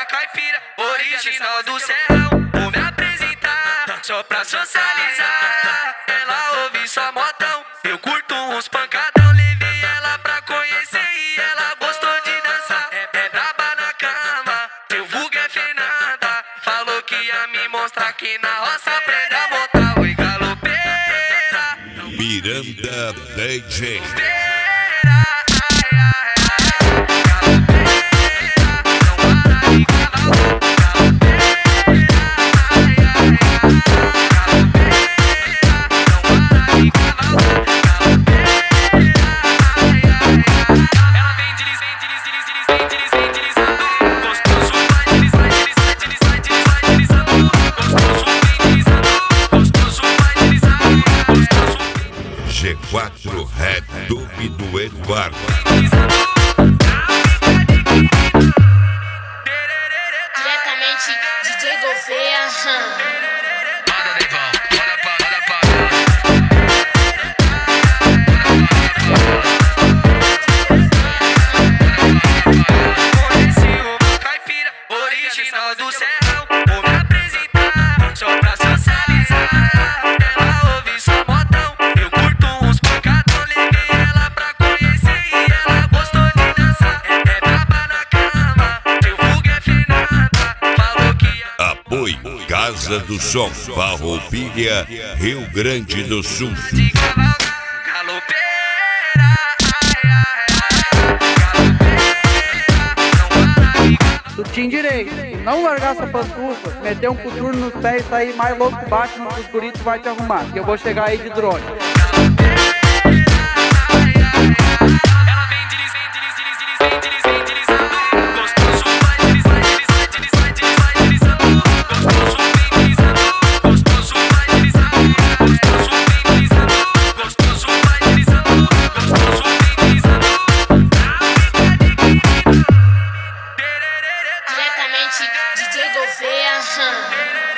uma caipira original do Serrão. Vou me apresentar só pra socializar. Ela ouve só modão, eu curto uns pancadão. Levei ela pra conhecer e ela gostou de dançar. É braba na cama, seu vulgo é Fernanda. Falou que ia me mostrar que na roça aprende a botar. Oi, galopeira, Miranda DJ. G4 Red Dub do Eduardo. Diretamente DJ Gouveia. Original do Serrão, vou me apresentar só pra socializar. Ela ouve só modão, eu curto uns pancadão. Levei ela pra conhecer e ela gostou de dançar. É braba na cama, seu vulgo é Fernanda. Falou que ia... Apoio Casa do Som, Farroupilha, Rio Grande do Sul. de cavalgar, galopeira, Tu tinha direito, não largar essa pantufa, meter um coturno nos pés e sair mais louco que baixo no escurito vai te arrumar, que eu vou chegar aí de drone. ela vem deslizando, gostoso vai deslizando, gostoso vem deslizando, gostoso vai deslizando, gostoso vem deslizando, gostoso vai deslizando, gostoso vem deslizando. Diretamente DJ Gouveia.